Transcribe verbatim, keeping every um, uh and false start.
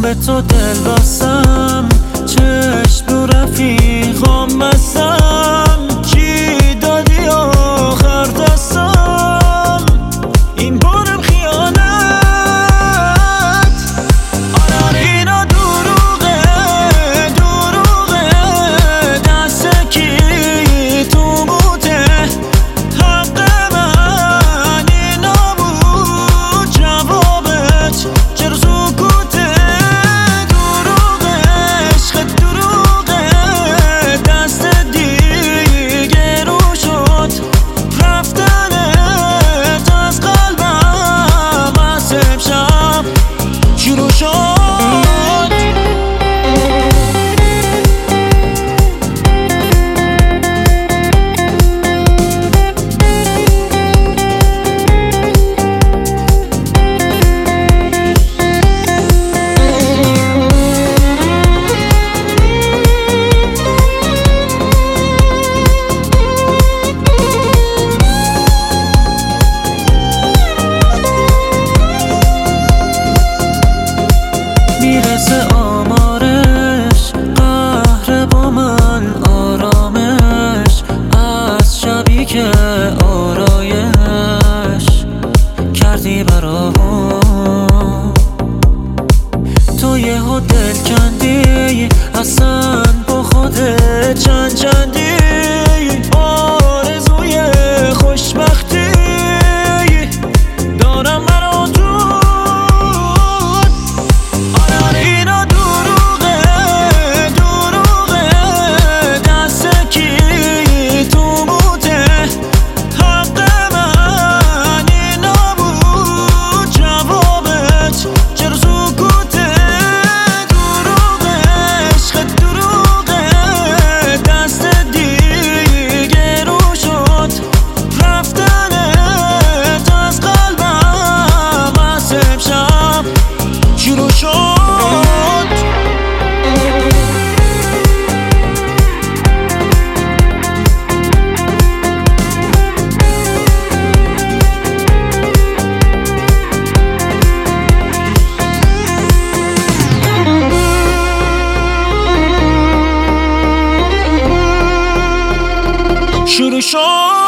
چون به تو دل بستم، چشم رو رفیقام بستم، چی دادی آخر دستم، این بارم خیانت. آره آره اینا دروغه دروغه، دست کی تو موته، حق من اینا بود جوابت، چرا سکوته؟ دروغه عشق دروغه، دست دیگه رو شد، رفتنت از قلبم از امشب شروع شد. میرسه آمارش، قهر با من آرامش، از شبی که آرایش کردی برام، تو یهو دل کندی، اصلا با خودت چند چندی، آرزوی خوشبختی دارم برا تو. شروع شد.